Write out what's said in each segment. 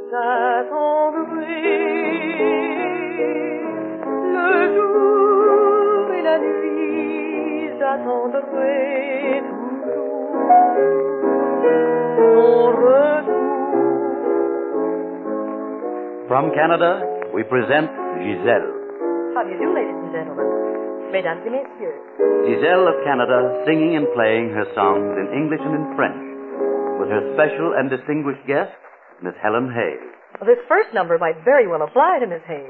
j'attendrai le jour et la nuit, j'attendrai toujours ton retour. From Canada, we present Giselle. How do you do, ladies and gentlemen? Mesdames et messieurs. Giselle of Canada, singing and playing her songs in English and in French, with her special and distinguished guest, Miss Helen Hayes. Well, this first number might very well apply to Miss Hayes.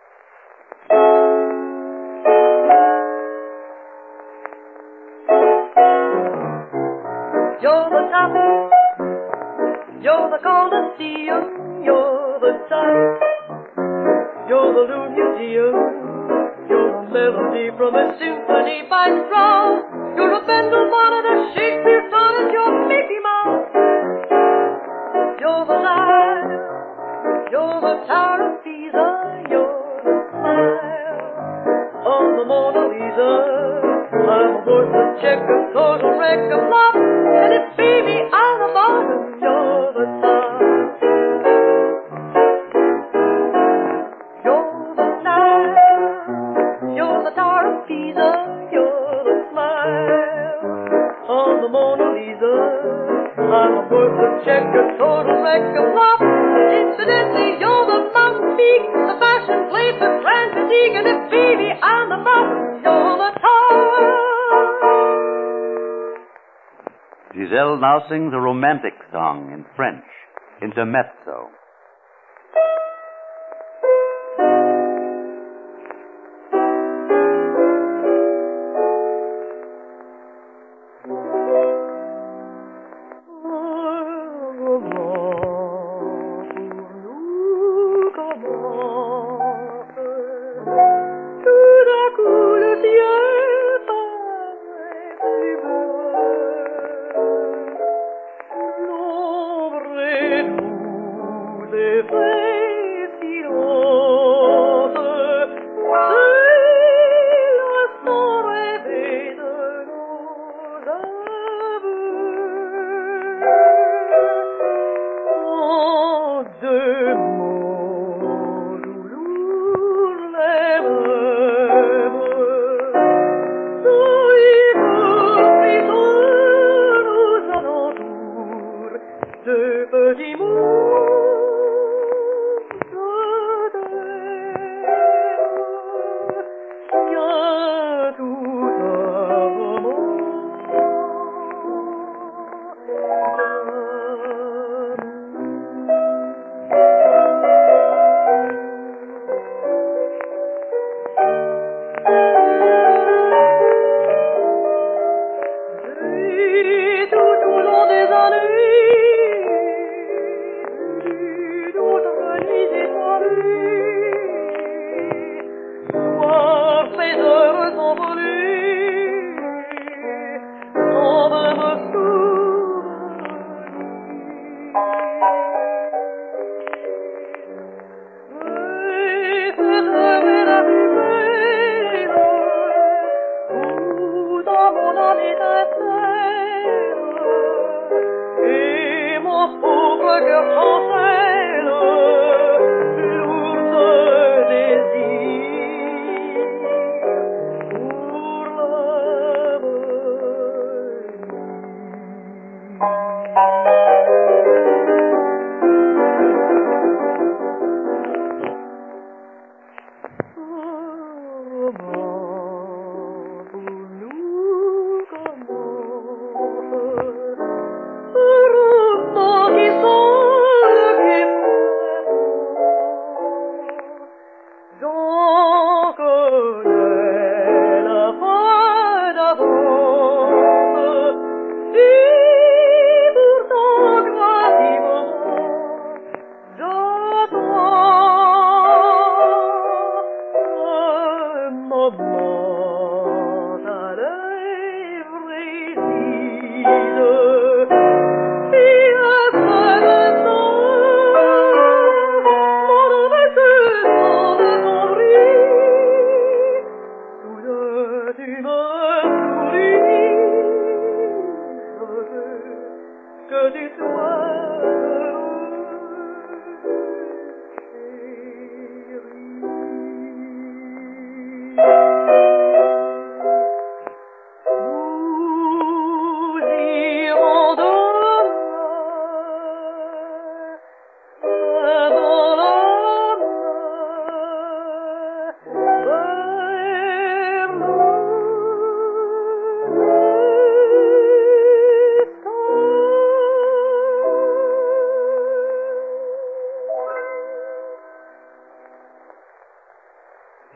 You're the top, you're the Colosseum, you're the top, you're the Louvre Museum, you're a melody from a symphony by Strauss, you're a Bendel sonnet, a Shakespeare sonnet, you're Mickey Mouse. You're the Nile, you're the Tower of Pisa, you're the smile of the Mona Lisa. I'm a worthless check, a total wreck of love, and it's baby on the bottom, you're the top. You're the Nile, you're the Tower of Pisa, you're the smile of the Mona Lisa. I'm a worthless check, a total wreck of love. Incidentally, you're the mountain peak, the fashion plate, the grand physique, and if baby on the bottom, you're the top. Giselle now sings a romantic song in French, Intermezzo.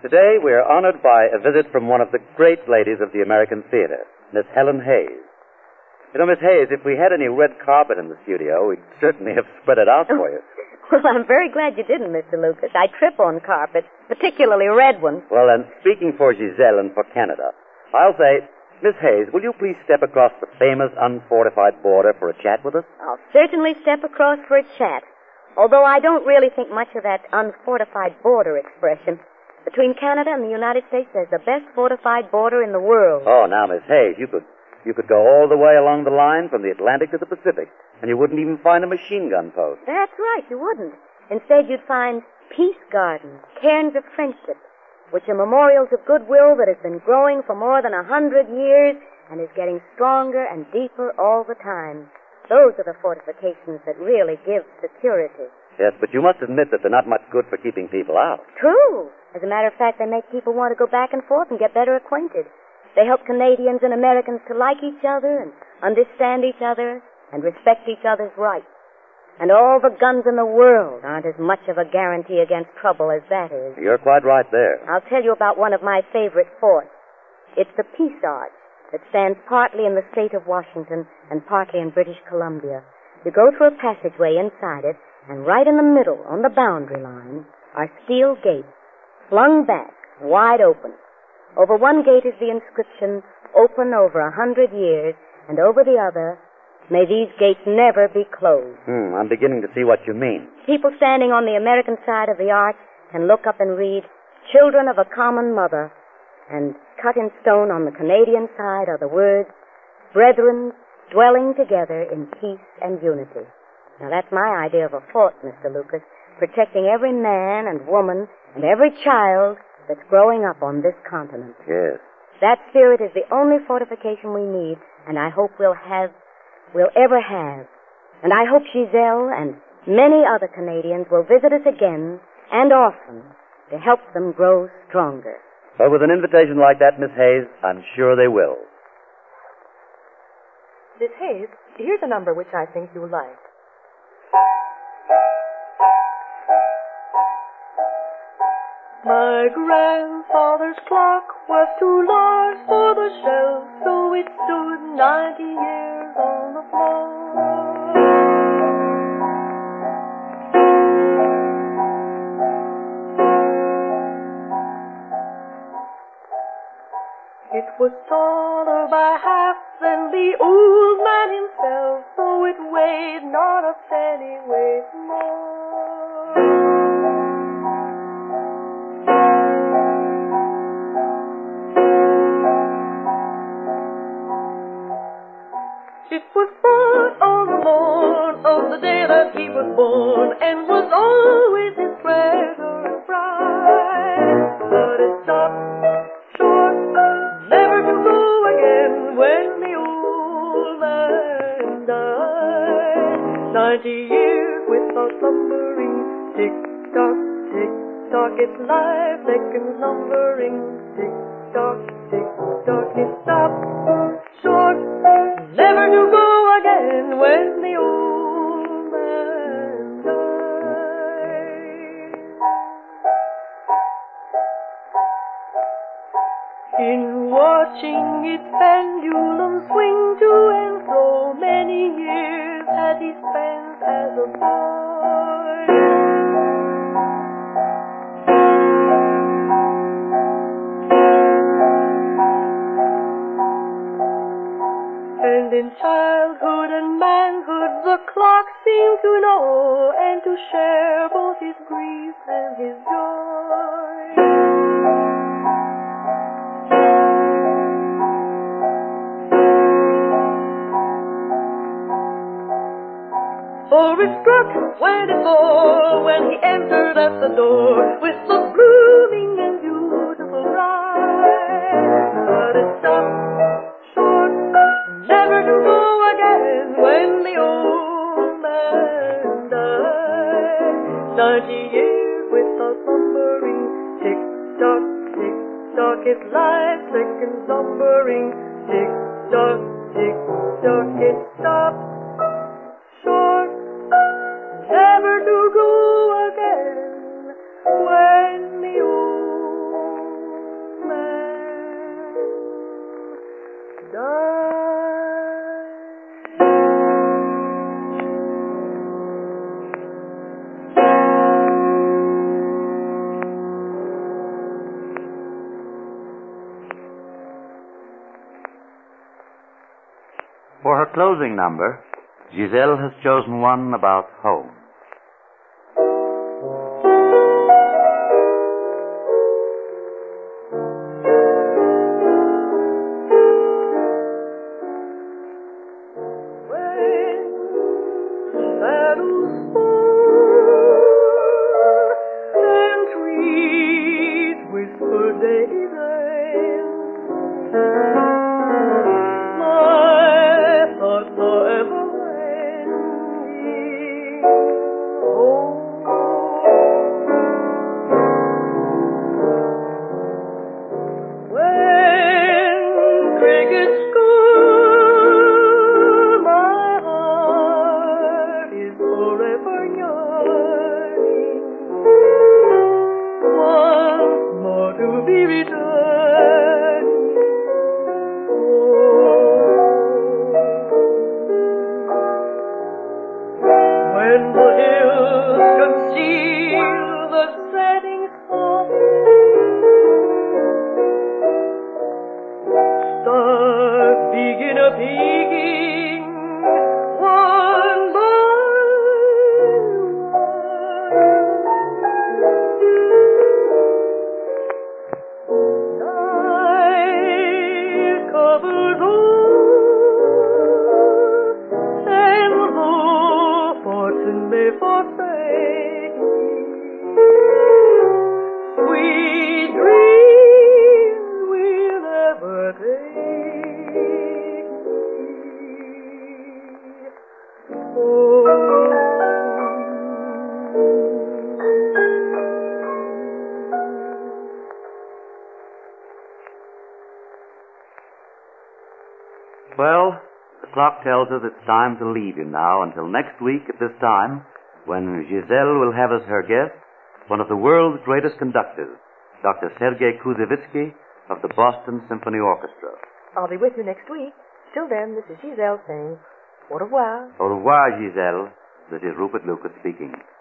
Today we are honored by a visit from one of the great ladies of the American theater, Miss Helen Hayes. You know, Miss Hayes, if we had any red carpet in the studio, we'd certainly have spread it out for you. Well, I'm very glad you didn't, Mr. Lucas. I trip on carpet, particularly red ones. Well, then, speaking for Giselle and for Canada, I'll say, Miss Hayes, will you please step across the famous unfortified border for a chat with us? I'll certainly step across for a chat, although I don't really think much of that unfortified border expression. Between Canada and the United States, there's the best fortified border in the world. Oh, now, Miss Hayes, you could go all the way along the line from the Atlantic to the Pacific, and you wouldn't even find a machine gun post. That's right, you wouldn't. Instead, you'd find peace gardens, cairns of friendship, which are memorials of goodwill that has been growing for more than 100 years and is getting stronger and deeper all the time. Those are the fortifications that really give security. Yes, but you must admit that they're not much good for keeping people out. True. As a matter of fact, they make people want to go back and forth and get better acquainted. They help Canadians and Americans to like each other and understand each other and respect each other's rights. And all the guns in the world aren't as much of a guarantee against trouble as that is. You're quite right there. I'll tell you about one of my favorite forts. It's the Peace Arch that stands partly in the state of Washington and partly in British Columbia. You go through a passageway inside it, and right in the middle, on the boundary line, are steel gates, flung back, wide open. Over one gate is the inscription, "Open over 100 years," and over the other, "May these gates never be closed." I'm beginning to see what you mean. People standing on the American side of the arch can look up and read, "Children of a common mother," and cut in stone on the Canadian side are the words, "Brethren dwelling together in peace and unity." Now, that's my idea of a fort, Mr. Lucas, protecting every man and woman and every child that's growing up on this continent. Yes. That spirit is the only fortification we need, and I hope we'll ever have. And I hope Giselle and many other Canadians will visit us again and often to help them grow stronger. Well, with an invitation like that, Miss Hayes, I'm sure they will. Miss Hayes, here's a number which I think you'll like. My grandfather's clock was too large for the shelf, so it stood 90 years on the floor. It was taller by half than the old man himself, so it weighed not a pennyweight more. It was bought on the morn of the day that he was born, and was always his treasure and pride. But it stopped short, never to go again when the old man died. 90 years without slumbering, tick-tock, tick-tock, its life seconds numbering, tick-tock, tick-tock, it stopped short, never to go again when the old man died. In watching its pendulum swing to and fro, many years had he spent as a boy. And in childhood and manhood the clock seemed to know and to share both his grief and his joy. For it struck when it bore, when he entered at the door, with the blooming and beautiful bride. But it stopped short, never to go again when the old man died. 90 years without slumbering, tick-tock, tick-tock, its life seconds numbering, tick-tock, tick-tock, it stopped short, never to go again when the old our closing number, Giselle has chosen one about home. Well, the clock tells us it's time to leave you now until next week at this time, when Giselle will have as her guest one of the world's greatest conductors, Dr. Sergei Kuzevitsky of the Boston Symphony Orchestra. I'll be with you next week. Till then, this is Giselle saying au revoir. Au revoir, Giselle. This is Rupert Lucas speaking.